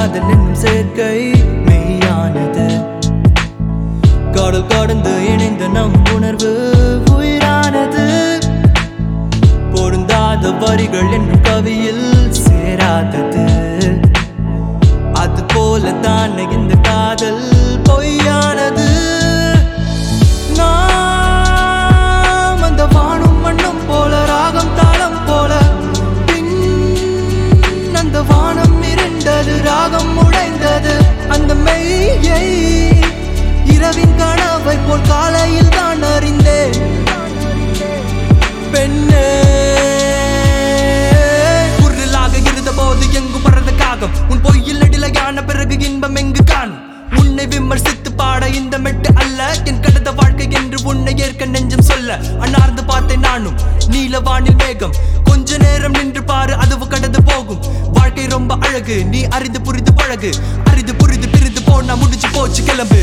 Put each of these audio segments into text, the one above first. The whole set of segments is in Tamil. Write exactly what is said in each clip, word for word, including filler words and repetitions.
காதல் என்னும் சேர்க்கை மெய்யானது. கடல் கடந்து இணைந்த நம் உணர்வு உயிரானது. பொருந்தாத வரிகள் என்னும் கவியில் சேராதது. அது போல தானே இந்த காதல் பொய்யானது. நாம் அந்த வானும் மண்ணும் போல, ராகம் தாளம் போல, பின் அந்த வானம் இருண்டது, ராகம் உடைந்தது. அந்த மெய்யை இரவின் கனவை போல் காலையில் தான் அறிந்தேன். பெண்ணே குரலாக இருந்த போது எங்கு பறந்த காகம், உன் பொய்யில் நெடிலையான பிறகு இன்பம் எங்கு காணும். உன்னை விமர்சித்து பாட இந்த மெட்டு அல்ல, என் கடந்த வாழ்க்கை என்று உன்னை ஏற்க நெஞ்சம் சொல்ல. அன்னார்ந்து பார்த்தேன் நானும் நீலவானில் மேகம். கொஞ்ச நேரம் நின்று பாரு, அதுவு கடந்து போகும். வாழ்க்கை ரொம்ப அழகு, நீ அறிந்து புரிந்து பழகு. அறிந்து புரிந்து பிரிந்து போனா முடிச்சு போச்சு, கிளம்பு.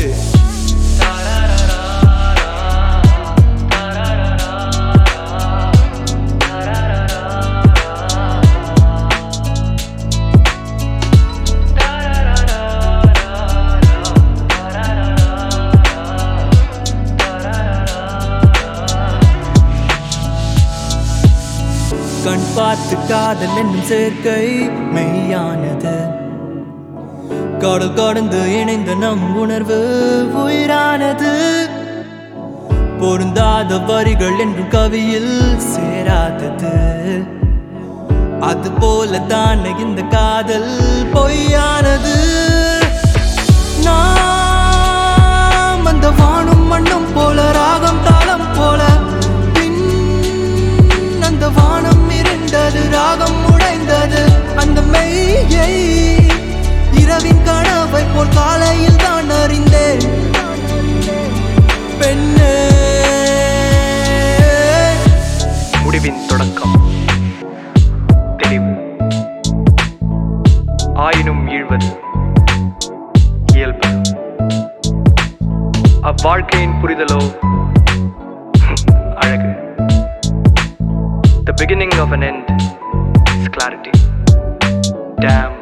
கண் பார்த்து காதல் என்னும் சேர்க்கை மெய்யானது. கடல் கடந்து இணைந்த நம் உணர்வு உயிரானது. பொருந்தாத வரிகள் என்றும் கவியில் சேராதது. அது போல தானே இந்த காதல் பொய்யானது. நாம் அந்த வானும் மண்ணும் போல, ராகம் தாளம் போல, பின் அந்த வானம் இருண்டது, ராகம் உடைந்தது. அந்த மெய்யை இரவின் கனவை போல் காலையில் தான் அறிந்தேன். பெண்ணே முடிவின் தொடக்கம் தெளிவு, ஆயினும் ஈழ்வது இயல்பு. அவ்வாழ்க்கையின் புரிதலோ அழகு. The beginning of an end is clarity. Damn.